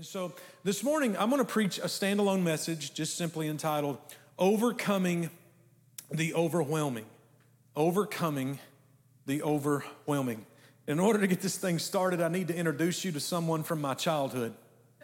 And so this morning, I'm going to preach a standalone message just simply entitled, Overcoming the Overwhelming. Overcoming the Overwhelming. In order to get this thing started, I need to introduce you to someone from my childhood.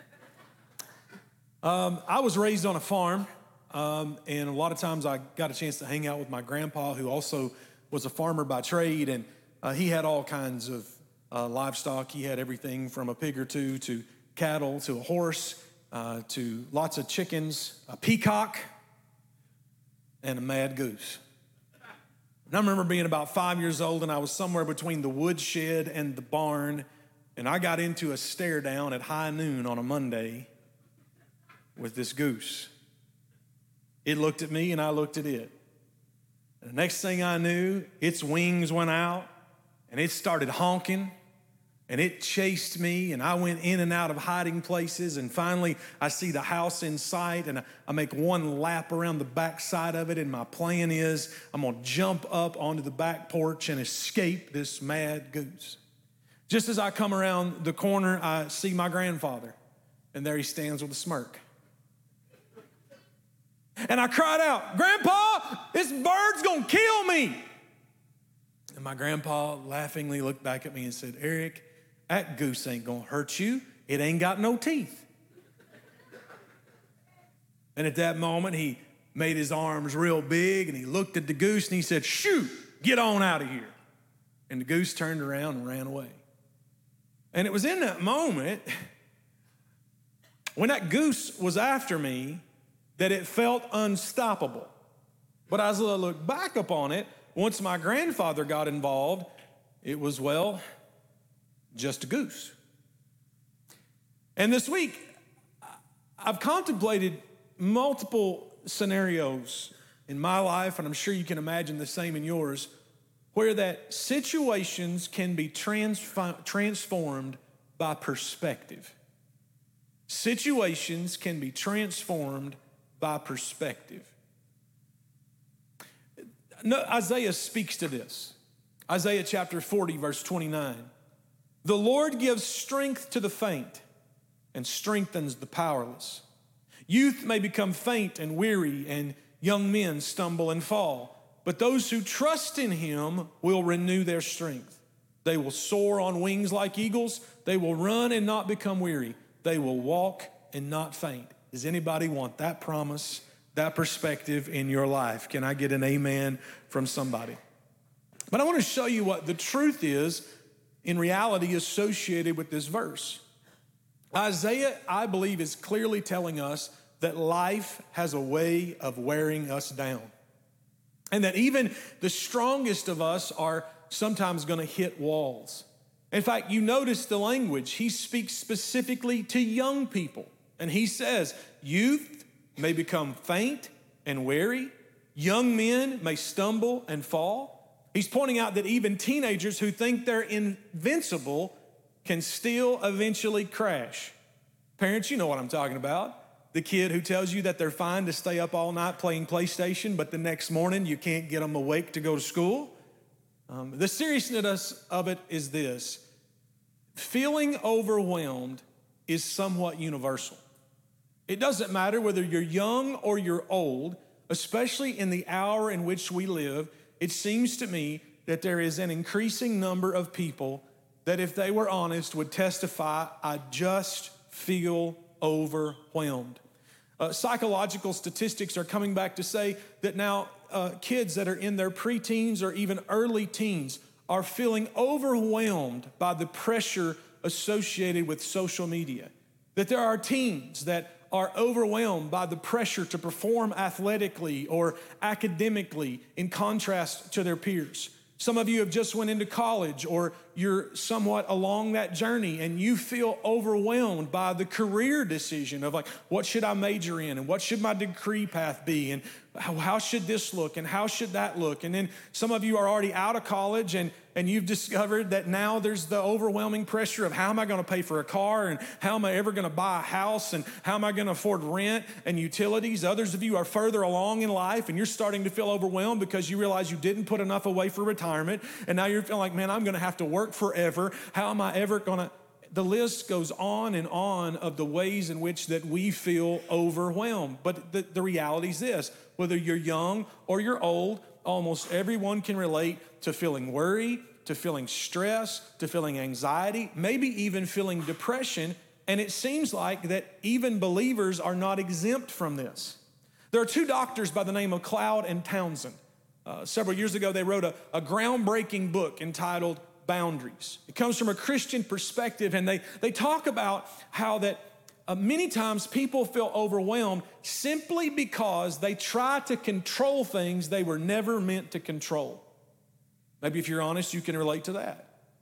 I was raised on a farm, and a lot of times I got a chance to hang out with my grandpa, who also was a farmer by trade, and he had all kinds of livestock. He had everything from a pig or two to cattle to a horse to lots of chickens, a peacock, and a mad goose. And I remember being about 5 years old, and I was somewhere between the woodshed and the barn, and I got into a stare down at high noon on a Monday with this goose. It looked at me, and I looked at it. And the next thing I knew, its wings went out, and it started honking, and it chased me, and I went in and out of hiding places, and finally I see the house in sight, and I make one lap around the back side of it, and my plan is I'm gonna jump up onto the back porch and escape this mad goose. Just as I come around the corner, I see my grandfather, and there he stands with a smirk. And I cried out, "Grandpa, this bird's gonna kill me." And my grandpa laughingly looked back at me and said, "Eric, that goose ain't gonna hurt you. It ain't got no teeth." And at that moment, he made his arms real big and he looked at the goose and he said, "Shoot, get on out of here." And the goose turned around and ran away. And it was in that moment when that goose was after me that it felt unstoppable. But as I look back upon it, once my grandfather got involved, it was, well, just a goose. And this week, I've contemplated multiple scenarios in my life, and I'm sure you can imagine the same in yours, where that situations can be transformed by perspective. Situations can be transformed by perspective. No, Isaiah speaks to this. Isaiah chapter 40, verse 29. "The Lord gives strength to the faint and strengthens the powerless. Youth may become faint and weary, and young men stumble and fall. But those who trust in him will renew their strength. They will soar on wings like eagles. They will run and not become weary. They will walk and not faint." Does anybody want that promise, that perspective in your life? Can I get an amen from somebody? But I want to show you what the truth is in reality associated with this verse. Isaiah, I believe, is clearly telling us that life has a way of wearing us down. And that even the strongest of us are sometimes going to hit walls. In fact, you notice the language. He speaks specifically to young people. And he says, youth may become faint and weary. Young men may stumble and fall. He's pointing out that even teenagers who think they're invincible can still eventually crash. Parents, you know what I'm talking about. The kid who tells you that they're fine to stay up all night playing PlayStation, but the next morning you can't get them awake to go to school. The seriousness of it is this. Feeling overwhelmed is somewhat universal. It doesn't matter whether you're young or you're old, especially in the hour in which we live. It seems to me that there is an increasing number of people that, if they were honest, would testify, "I just feel overwhelmed." Psychological statistics are coming back to say that now kids that are in their preteens or even early teens are feeling overwhelmed by the pressure associated with social media. That there are teens that are overwhelmed by the pressure to perform athletically or academically in contrast to their peers. Some of you have just went into college, or you're somewhat along that journey, and you feel overwhelmed by the career decision of, like, what should I major in, and what should my degree path be, and how should this look, and how should that look? And then some of you are already out of college, and you've discovered that now there's the overwhelming pressure of, how am I going to pay for a car, and how am I ever going to buy a house, and how am I going to afford rent and utilities? Others of you are further along in life, and you're starting to feel overwhelmed because you realize you didn't put enough away for retirement, and now you're feeling like, man, I'm going to have to work forever. How am I ever going to? the list goes on and on of the ways in which that we feel overwhelmed. But the reality is this: whether you're young or you're old, almost everyone can relate to feeling worry, to feeling stress, to feeling anxiety, maybe even feeling depression. And it seems like that even believers are not exempt from this. There are two doctors by the name of Cloud and Townsend. Several years ago, they wrote a groundbreaking book entitled Boundaries. It comes from a Christian perspective, and they talk about how that many times people feel overwhelmed simply because they try to control things they were never meant to control. Maybe if you're honest, you can relate to that.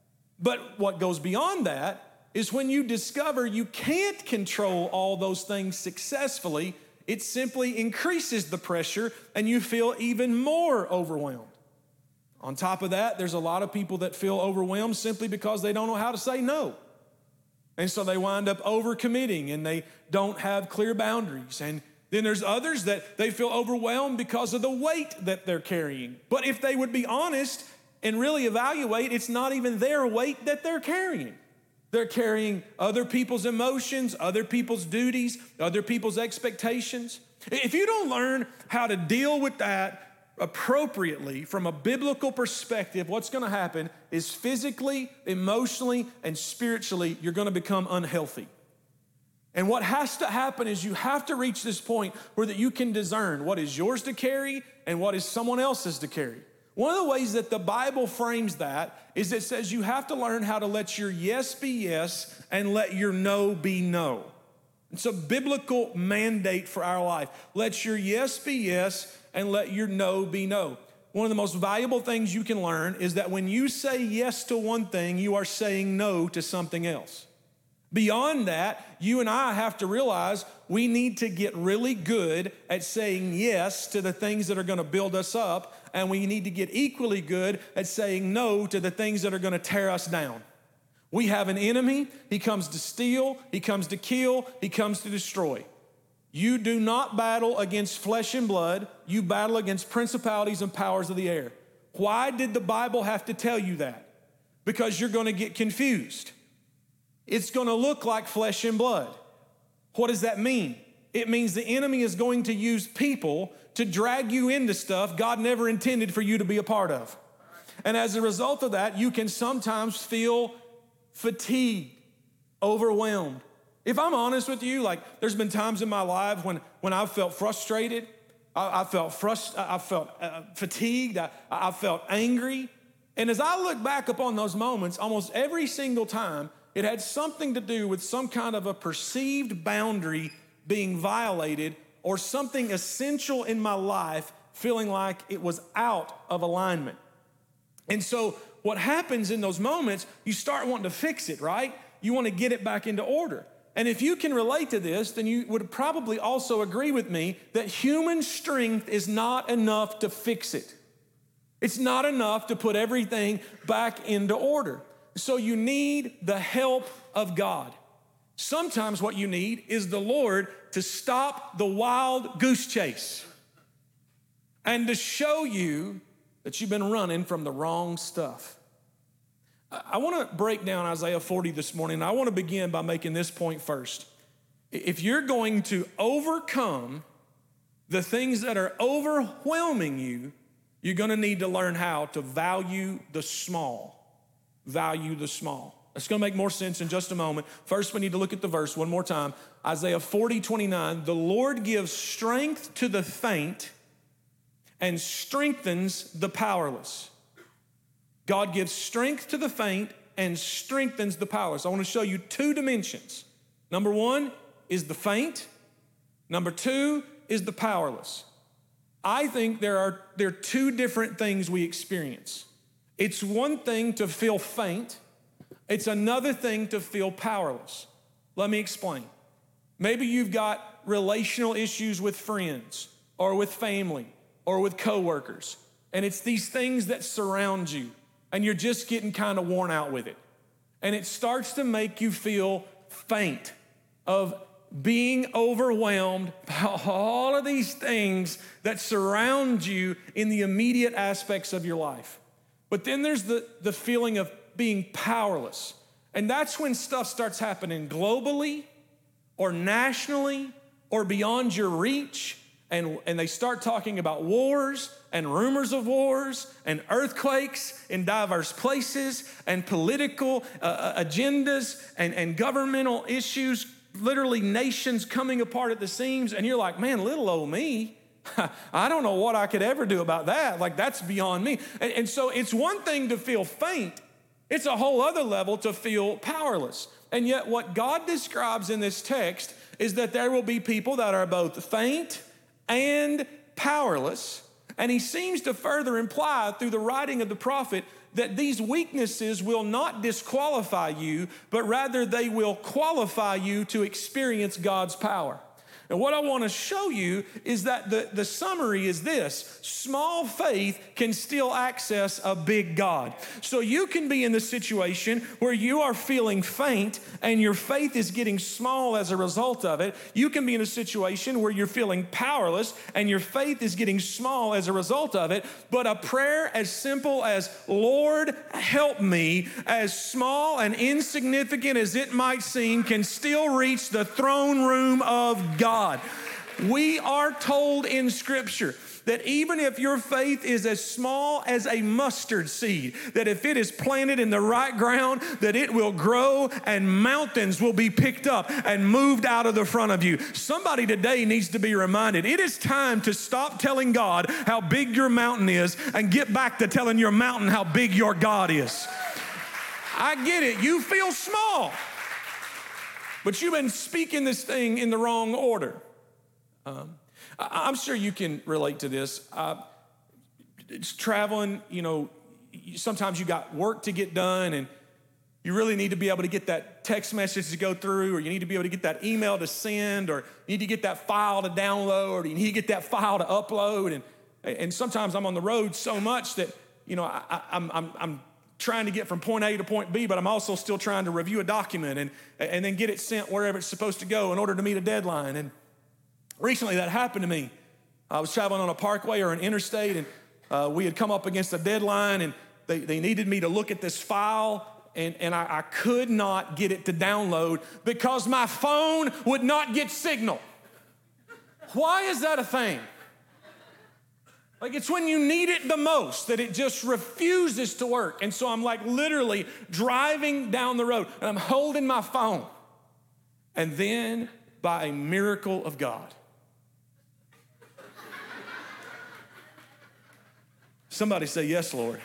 But what goes beyond that is when you discover you can't control all those things successfully, it simply increases the pressure and you feel even more overwhelmed. On top of that, there's a lot of people that feel overwhelmed simply because they don't know how to say no. And so they wind up overcommitting and they don't have clear boundaries. And then there's others that they feel overwhelmed because of the weight that they're carrying. But if they would be honest and really evaluate, it's not even their weight that they're carrying. They're carrying other people's emotions, other people's duties, other people's expectations. If you don't learn how to deal with that appropriately from a biblical perspective, what's going to happen is physically, emotionally, and spiritually, you're going to become unhealthy. And what has to happen is you have to reach this point where that you can discern what is yours to carry and what is someone else's to carry. One of the ways that the Bible frames that is it says you have to learn how to let your yes be yes and let your no be no. It's a biblical mandate for our life. Let your yes be yes and let your no be no. One of the most valuable things you can learn is that when you say yes to one thing, you are saying no to something else. Beyond that, you and I have to realize we need to get really good at saying yes to the things that are going to build us up, and we need to get equally good at saying no to the things that are going to tear us down. We have an enemy. He comes to steal, he comes to kill, he comes to destroy. You do not battle against flesh and blood. You battle against principalities and powers of the air. Why did the Bible have to tell you that? Because you're going to get confused. It's going to look like flesh and blood. What does that mean? It means the enemy is going to use people to drag you into stuff God never intended for you to be a part of. And as a result of that, you can sometimes feel fatigued, overwhelmed. If I'm honest with you, like there's been times in my life when I've felt frustrated, I felt fatigued, I felt angry. And as I look back upon those moments, almost every single time, it had something to do with some kind of a perceived boundary being violated or something essential in my life feeling like it was out of alignment. And so what happens in those moments, you start wanting to fix it, right? You want to get it back into order. And if you can relate to this, then you would probably also agree with me that human strength is not enough to fix it. It's not enough to put everything back into order. So you need the help of God. Sometimes what you need is the Lord to stop the wild goose chase and to show you that you've been running from the wrong stuff. I want to break down Isaiah 40 this morning. I want to begin by making this point first. If you're going to overcome the things that are overwhelming you, you're going to need to learn how to value the small. Value the small. It's going to make more sense in just a moment. First, we need to look at the verse one more time. Isaiah 40:29. The Lord gives strength to the faint and strengthens the powerless. God gives strength to the faint and strengthens the powerless. I want to show you two dimensions. Number one is the faint. Number two is the powerless. I think there are two different things we experience. It's one thing to feel faint. It's another thing to feel powerless. Let me explain. Maybe you've got relational issues with friends or with family or with coworkers, and it's these things that surround you, and you're just getting kind of worn out with it. And it starts to make you feel faint of being overwhelmed by all of these things that surround you in the immediate aspects of your life. But then there's the feeling of being powerless. And that's when stuff starts happening globally or nationally or beyond your reach. And they start talking about wars and rumors of wars and earthquakes in diverse places and political agendas and governmental issues, literally nations coming apart at the seams. And you're like, man, little old me, I don't know what I could ever do about that. Like, that's beyond me. And so it's one thing to feel faint. It's a whole other level to feel powerless. And yet what God describes in this text is that there will be people that are both faint and powerless. And he seems to further imply through the writing of the prophet that these weaknesses will not disqualify you, but rather they will qualify you to experience God's power. And what I want to show you is that the summary is this: small faith can still access a big God. So you can be in the situation where you are feeling faint and your faith is getting small as a result of it. You can be in a situation where you're feeling powerless and your faith is getting small as a result of it. But a prayer as simple as, Lord, help me, as small and insignificant as it might seem, can still reach the throne room of God. We are told in Scripture that even if your faith is as small as a mustard seed, that if it is planted in the right ground, that it will grow and mountains will be picked up and moved out of the front of you. Somebody today needs to be reminded, it is time to stop telling God how big your mountain is and get back to telling your mountain how big your God is. I get it. You feel small, but you've been speaking this thing in the wrong order. I'm sure you can relate to this. It's traveling, sometimes you got work to get done and you really need to be able to get that text message to go through, or you need to be able to get that email to send, or you need to get that file to download, or you need to get that file to upload. And sometimes I'm on the road so much that, I'm trying to get from point A to point B, but I'm also still trying to review a document and then get it sent wherever it's supposed to go in order to meet a deadline. And recently that happened to me. I was traveling on a parkway or an interstate, and we had come up against a deadline, and they needed me to look at this file, and I could not get it to download because my phone would not get signal. Why is that a thing? Like, it's when you need it the most that it just refuses to work. And so I'm like literally driving down the road and I'm holding my phone. And then by a miracle of God, somebody say, yes, Lord.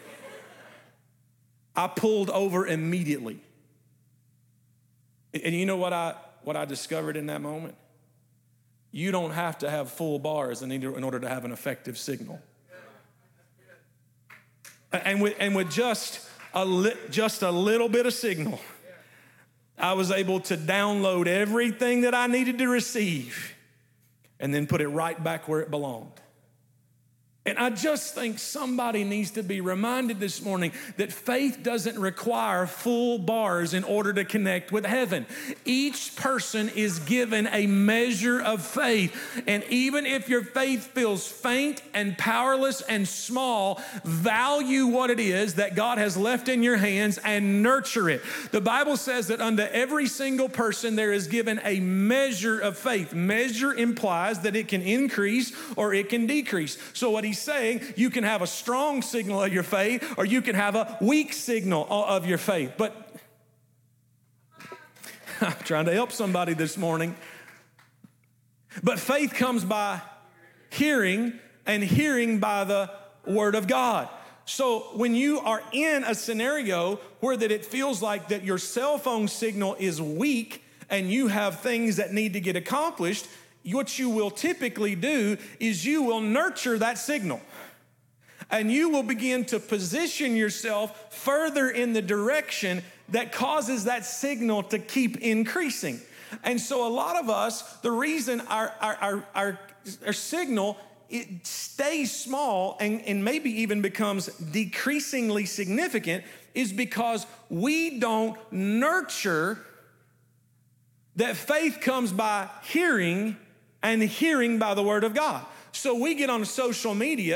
I pulled over immediately. And you know what I discovered in that moment? You don't have to have full bars in order to have an effective signal. And with just a little bit of signal, I was able to download everything that I needed to receive and then put it right back where it belonged. And I just think somebody needs to be reminded this morning that faith doesn't require full bars in order to connect with heaven. Each person is given a measure of faith. And even if your faith feels faint and powerless and small, value what it is that God has left in your hands and nurture it. The Bible says that unto every single person there is given a measure of faith. Measure implies that it can increase or it can decrease. So what he's saying, you can have a strong signal of your faith or you can have a weak signal of your faith. But I'm trying to help somebody this morning. But faith comes by hearing, and hearing by the word of God. So when you are in a scenario where that it feels like that your cell phone signal is weak and you have things that need to get accomplished, what you will typically do is you will nurture that signal. And you will begin to position yourself further in the direction that causes that signal to keep increasing. And so a lot of us, the reason our signal, it stays small and maybe even becomes decreasingly significant, is because we don't nurture that. Faith comes by hearing, and hearing by the word of God. So we get on social media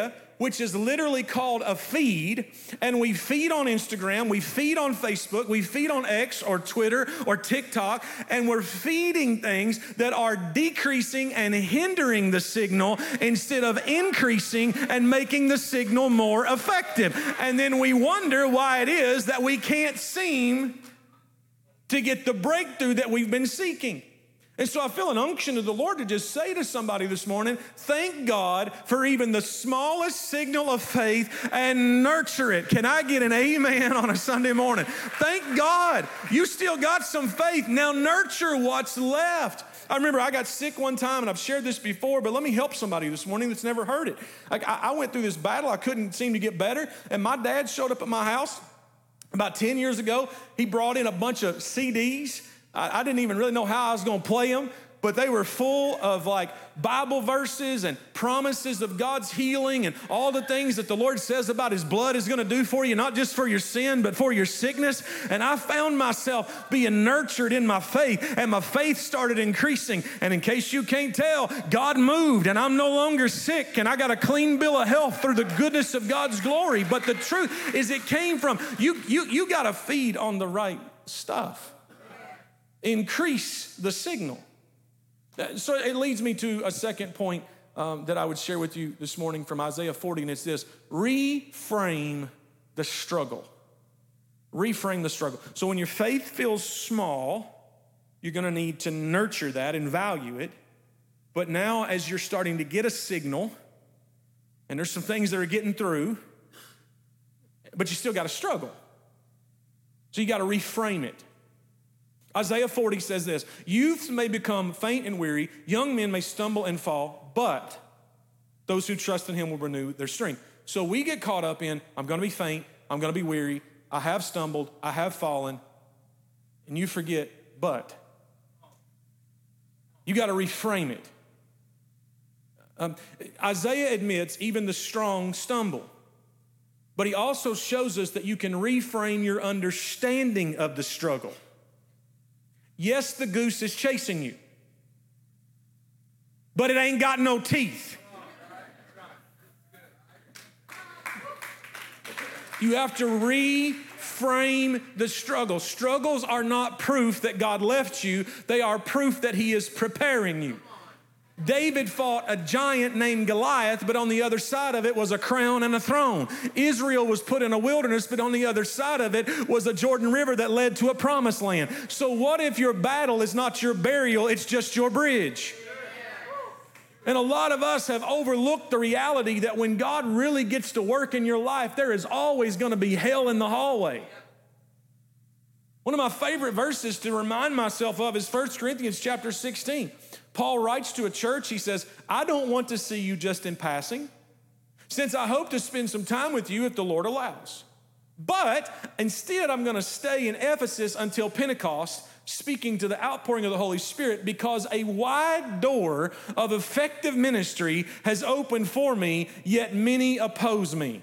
which is literally called a feed, and we feed on Instagram, we feed on Facebook, we feed on X or Twitter or TikTok, and we're feeding things that are decreasing and hindering the signal instead of increasing and making the signal more effective. And then we wonder why it is that we can't seem to get the breakthrough that we've been seeking. And so I feel an unction of the Lord to just say to somebody this morning, thank God for even the smallest signal of faith and nurture it. Can I get an amen on a Sunday morning? Thank God you still got some faith. Now nurture what's left. I remember I got sick one time, and I've shared this before, but let me help somebody this morning that's never heard it. I went through this battle. I couldn't seem to get better, and my dad showed up at my house about 10 years ago. He brought in a bunch of CDs. I didn't even really know how I was going to play them, but they were full of like Bible verses and promises of God's healing and all the things that the Lord says about His blood is going to do for you, not just for your sin, but for your sickness. And I found myself being nurtured in my faith, and my faith started increasing. And in case you can't tell, God moved, and I'm no longer sick, and I got a clean bill of health through the goodness of God's glory. But the truth is, it came from you got to feed on the right stuff. Increase the signal. So it leads me to a second point that I would share with you this morning from Isaiah 40, and it's this: reframe the struggle. Reframe the struggle. So when your faith feels small, you're going to need to nurture that and value it. But now as you're starting to get a signal, and there's some things that are getting through, but you still got to struggle. So you got to reframe it. Isaiah 40 says this: youths may become faint and weary, young men may stumble and fall, but those who trust in Him will renew their strength. So we get caught up in, I'm going to be faint, I'm going to be weary, I have stumbled, I have fallen, and you forget, but. You got to reframe it. Isaiah admits even the strong stumble, but he also shows us that you can reframe your understanding of the struggle. Yes, the goose is chasing you, but it ain't got no teeth. You have to reframe the struggle. Struggles are not proof that God left you. They are proof that He is preparing you. David fought a giant named Goliath, but on the other side of it was a crown and a throne. Israel was put in a wilderness, but on the other side of it was a Jordan River that led to a promised land. So what if your battle is not your burial, it's just your bridge? And a lot of us have overlooked the reality that when God really gets to work in your life, there is always going to be hell in the hallway. One of my favorite verses to remind myself of is 1 Corinthians chapter 16. Paul writes to a church, he says, I don't want to see you just in passing, since I hope to spend some time with you if the Lord allows. But instead, I'm going to stay in Ephesus until Pentecost, speaking to the outpouring of the Holy Spirit, because a wide door of effective ministry has opened for me, yet many oppose me.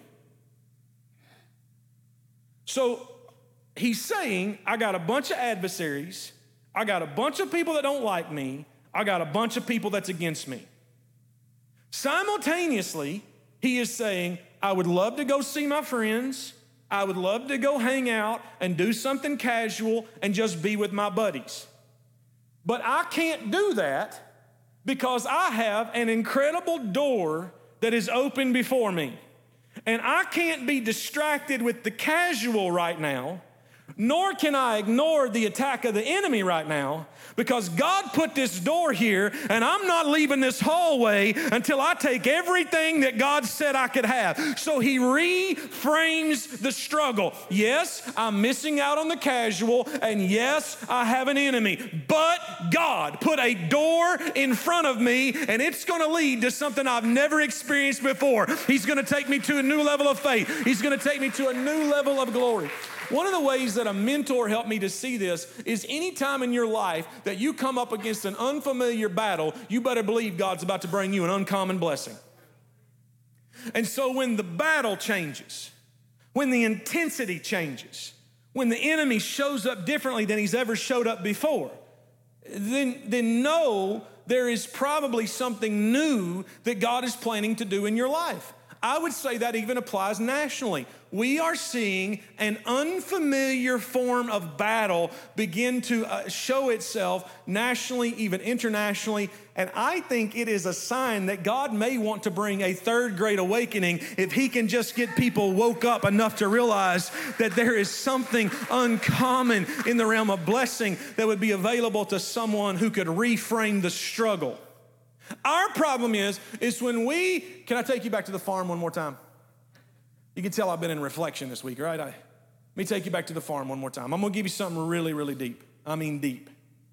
So he's saying, I got a bunch of adversaries, I got a bunch of people that don't like me, I got a bunch of people that's against me. Simultaneously, he is saying, I would love to go see my friends. I would love to go hang out and do something casual and just be with my buddies. But I can't do that because I have an incredible door that is open before me. And I can't be distracted with the casual right now, nor can I ignore the attack of the enemy right now, because God put this door here, and I'm not leaving this hallway until I take everything that God said I could have. So he reframes the struggle. Yes, I'm missing out on the casual, and yes, I have an enemy, but God put a door in front of me, and it's going to lead to something I've never experienced before. He's going to take me to a new level of faith. He's going to take me to a new level of glory. One of the ways that a mentor helped me to see this is anytime in your life that you come up against an unfamiliar battle, you better believe God's about to bring you an uncommon blessing. And so when the battle changes, when the intensity changes, when the enemy shows up differently than he's ever showed up before, then know there is probably something new that God is planning to do in your life. I would say that even applies nationally. We are seeing an unfamiliar form of battle begin to show itself nationally, even internationally. And I think it is a sign that God may want to bring a third great awakening if he can just get people woke up enough to realize that there is something uncommon in the realm of blessing that would be available to someone who could reframe the struggle. Our problem is when can I take you back to the farm one more time? You can tell I've been in reflection this week, right? Let me take you back to the farm one more time. I'm gonna give you something really, really deep. I mean deep.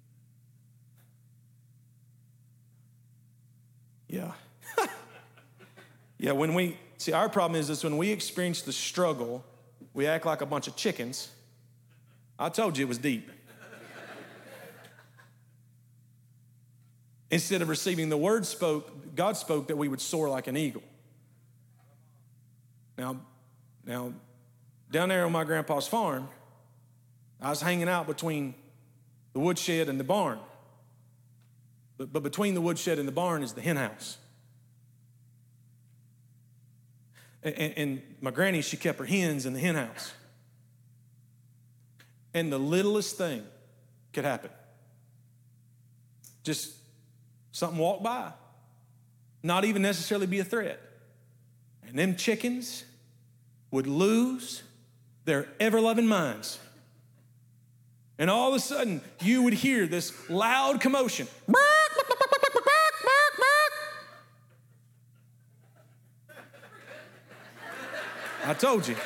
Yeah. Yeah, our problem is when we experience the struggle, we act like a bunch of chickens. I told you it was deep. Instead of receiving the word God spoke that we would soar like an eagle. Now, down there on my grandpa's farm, I was hanging out between the woodshed and the barn. But between the woodshed and the barn is the hen house. And my granny, she kept her hens in the hen house. And the littlest thing could happen. Just something walk by, not even necessarily be a threat. And them chickens would lose their ever-loving minds. And all of a sudden, you would hear this loud commotion. I told you.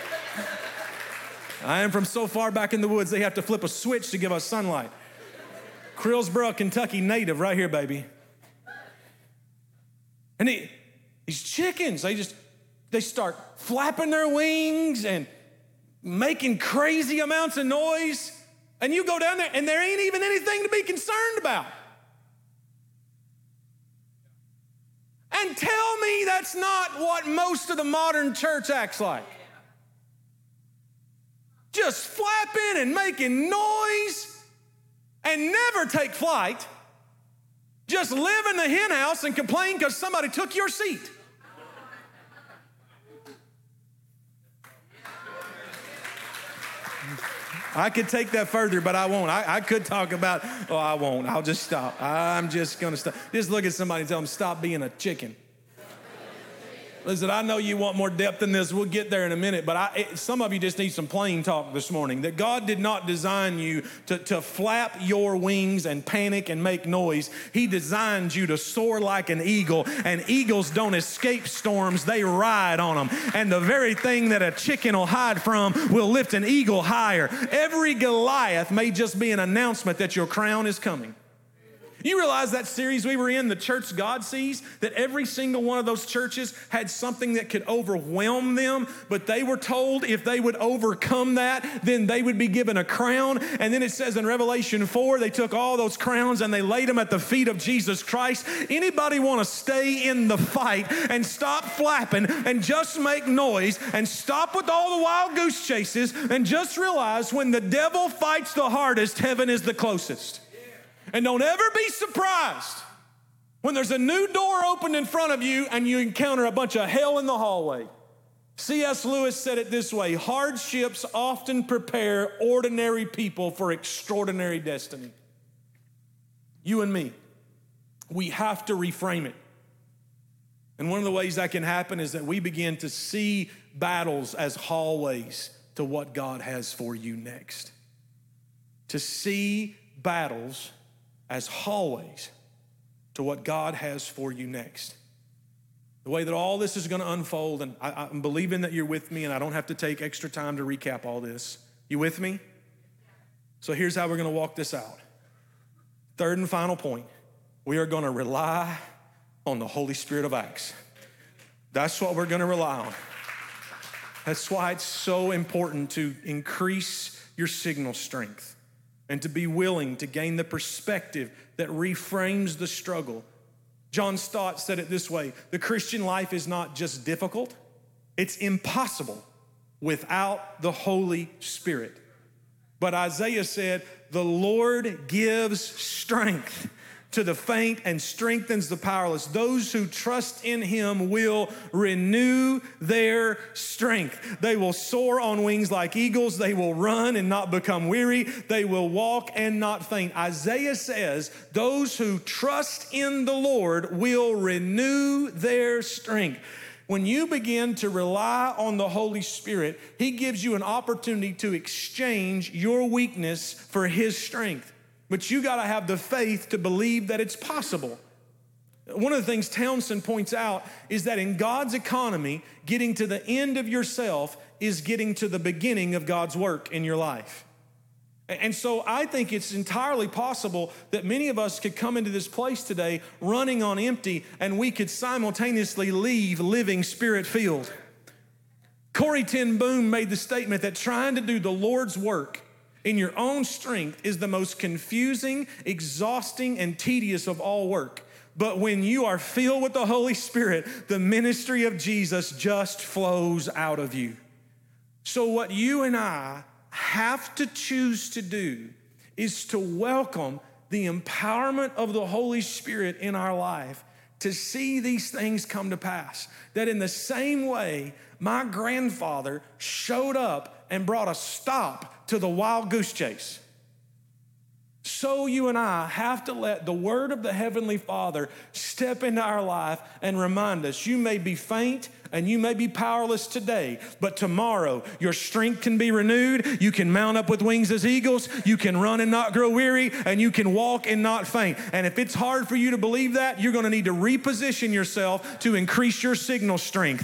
I am from so far back in the woods, they have to flip a switch to give us sunlight. Crillsboro, Kentucky native right here, baby. And these chickens, they start flapping their wings and making crazy amounts of noise. And you go down there and there ain't even anything to be concerned about. And tell me that's not what most of the modern church acts like. Just flapping and making noise. And never take flight, just live in the hen house and complain because somebody took your seat. I could take that further, but I won't. I could talk about, I won't. I'll just stop. I'm just going to stop. Just look at somebody and tell them, stop being a chicken. Listen, I know you want more depth in this. We'll get there in a minute, but some of you just need some plain talk this morning. That God did not design you to flap your wings and panic and make noise. He designed you to soar like an eagle, and eagles don't escape storms. They ride on them. And the very thing that a chicken will hide from will lift an eagle higher. Every Goliath may just be an announcement that your crown is coming. You realize that series we were in, The Church God Sees, that every single one of those churches had something that could overwhelm them, but they were told if they would overcome that, then they would be given a crown. And then it says in Revelation 4, they took all those crowns and they laid them at the feet of Jesus Christ. Anybody want to stay in the fight and stop flapping and just make noise and stop with all the wild goose chases and just realize when the devil fights the hardest, heaven is the closest. And don't ever be surprised when there's a new door opened in front of you and you encounter a bunch of hell in the hallway. C.S. Lewis said it this way: hardships often prepare ordinary people for extraordinary destiny. You and me, we have to reframe it. And one of the ways that can happen is that we begin to see battles as hallways to what God has for you next. To see battles as hallways to what God has for you next. The way that all this is going to unfold, and I'm believing that you're with me, and I don't have to take extra time to recap all this. You with me? So here's how we're going to walk this out. Third and final point, we are going to rely on the Holy Spirit of Acts. That's what we're going to rely on. That's why it's so important to increase your signal strength and to be willing to gain the perspective that reframes the struggle. John Stott said it this way: the Christian life is not just difficult, it's impossible without the Holy Spirit. But Isaiah said, the Lord gives strength to the faint and strengthens the powerless. Those who trust in him will renew their strength. They will soar on wings like eagles. They will run and not become weary. They will walk and not faint. Isaiah says, those who trust in the Lord will renew their strength. When you begin to rely on the Holy Spirit, he gives you an opportunity to exchange your weakness for his strength. But you got to have the faith to believe that it's possible. One of the things Townsend points out is that in God's economy, getting to the end of yourself is getting to the beginning of God's work in your life. And so I think it's entirely possible that many of us could come into this place today running on empty, and we could simultaneously leave living Spirit-filled. Corrie ten Boom made the statement that trying to do the Lord's work in your own strength is the most confusing, exhausting, and tedious of all work. But when you are filled with the Holy Spirit, the ministry of Jesus just flows out of you. So what you and I have to choose to do is to welcome the empowerment of the Holy Spirit in our life to see these things come to pass. That in the same way my grandfather showed up and brought a stop to the wild goose chase, so you and I have to let the word of the Heavenly Father step into our life and remind us, you may be faint and you may be powerless today, but tomorrow your strength can be renewed. You can mount up with wings as eagles. You can run and not grow weary, and you can walk and not faint. And if it's hard for you to believe that, you're going to need to reposition yourself to increase your signal strength.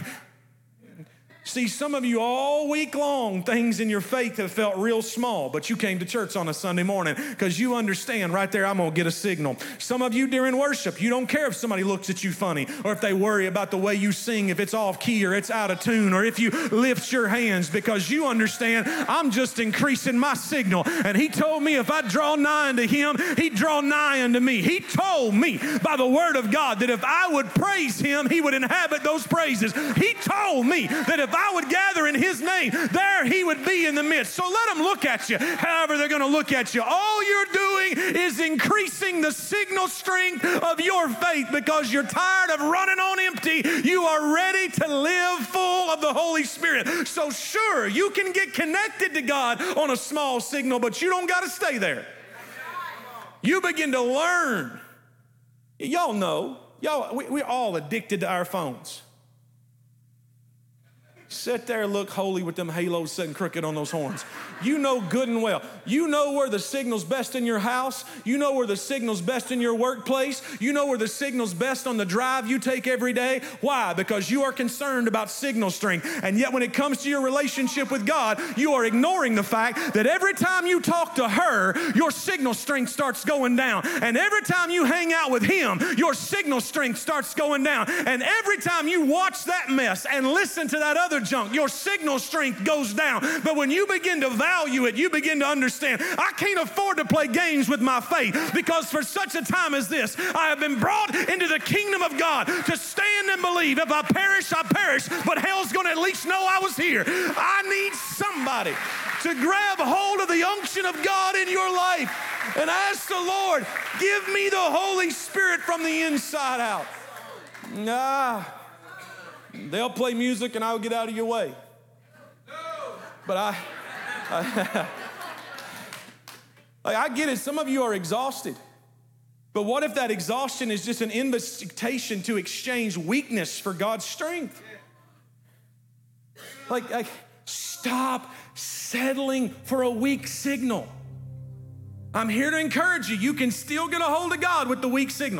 See, some of you all week long, things in your faith have felt real small, but you came to church on a Sunday morning because you understand right there, I'm going to get a signal. Some of you during worship, you don't care if somebody looks at you funny or if they worry about the way you sing, if it's off key or it's out of tune, or if you lift your hands, because you understand I'm just increasing my signal. And he told me if I draw nigh unto him, he'd draw nigh unto me. He told me by the word of God that if I would praise him, he would inhabit those praises. He told me that if I would gather in his name, there he would be in the midst. So let them look at you however they're going to look at you. All you're doing is increasing the signal strength of your faith, because you're tired of running on empty. You are ready to live full of the Holy Spirit. So sure, you can get connected to God on a small signal, but you don't got to stay there. You begin to learn. Y'all know, we're all addicted to our phones. Sit there, look holy with them halos sitting crooked on those horns. You know good and well. You know where the signal's best in your house. You know where the signal's best in your workplace. You know where the signal's best on the drive you take every day. Why? Because you are concerned about signal strength. And yet when it comes to your relationship with God, you are ignoring the fact that every time you talk to her, your signal strength starts going down. And every time you hang out with him, your signal strength starts going down. And every time you watch that mess and listen to that other junk, your signal strength goes down. But when you begin to value it, you begin to understand, I can't afford to play games with my faith, because for such a time as this, I have been brought into the kingdom of God to stand and believe. If I perish, I perish, but hell's going to at least know I was here. I need somebody to grab hold of the unction of God in your life and ask the Lord, give me the Holy Spirit from the inside out. They'll play music and I'll get out of your way. But I get it. Some of you are exhausted. But what if that exhaustion is just an invitation to exchange weakness for God's strength? Like stop settling for a weak signal. I'm here to encourage you. You can still get a hold of God with the weak signal.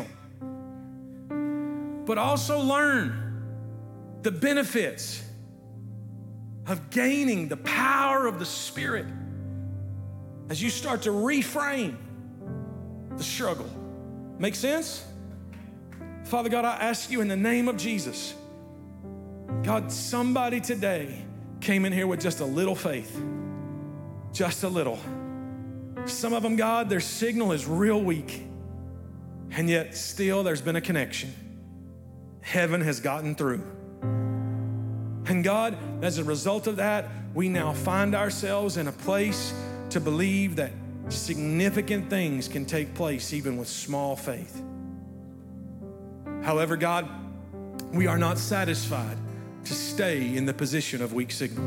But also learn the benefits of gaining the power of the Spirit as you start to reframe the struggle. Make sense? Father God, I ask you in the name of Jesus, God, somebody today came in here with just a little faith, just a little. Some of them, God, their signal is real weak, and yet still there's been a connection. Heaven has gotten through. And God, as a result of that, we now find ourselves in a place to believe that significant things can take place even with small faith. However, God, we are not satisfied to stay in the position of weak signal.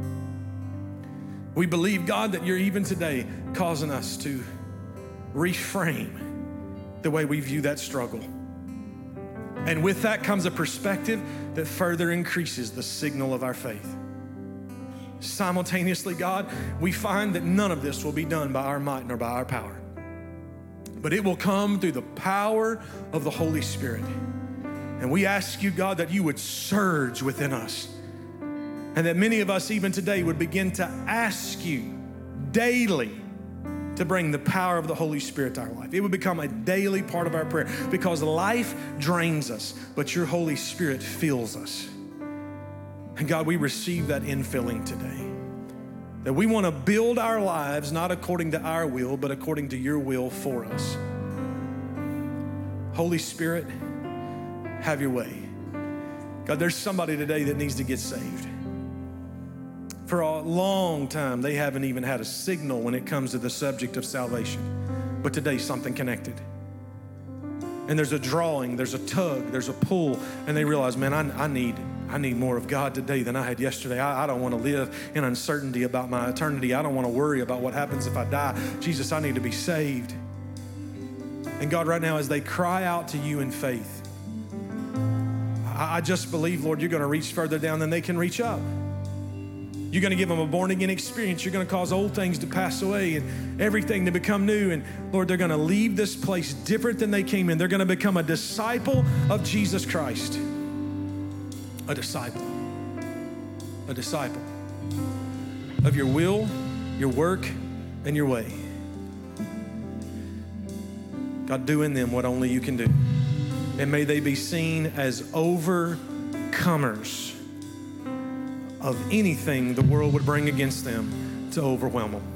We believe, God, that you're even today causing us to reframe the way we view that struggle. And with that comes a perspective that further increases the signal of our faith. Simultaneously, God, we find that none of this will be done by our might nor by our power, but it will come through the power of the Holy Spirit. And we ask you, God, that you would surge within us, and that many of us even today would begin to ask you daily to bring the power of the Holy Spirit to our life. It would become a daily part of our prayer, because life drains us, but your Holy Spirit fills us. And God, we receive that infilling today, that we want to build our lives not according to our will, but according to your will for us. Holy Spirit, have your way. God, there's somebody today that needs to get saved. For a long time, they haven't even had a signal when it comes to the subject of salvation. But today, something connected. And there's a drawing, there's a tug, there's a pull, and they realize, man, I need more of God today than I had yesterday. I don't want to live in uncertainty about my eternity. I don't want to worry about what happens if I die. Jesus, I need to be saved. And God, right now, as they cry out to you in faith, I just believe, Lord, you're going to reach further down than they can reach up. You're going to give them a born-again experience. You're going to cause old things to pass away and everything to become new. And Lord, they're going to leave this place different than they came in. They're going to become a disciple of Jesus Christ. A disciple of your will, your work, and your way. God, do in them what only you can do. And may they be seen as overcomers of anything the world would bring against them to overwhelm them.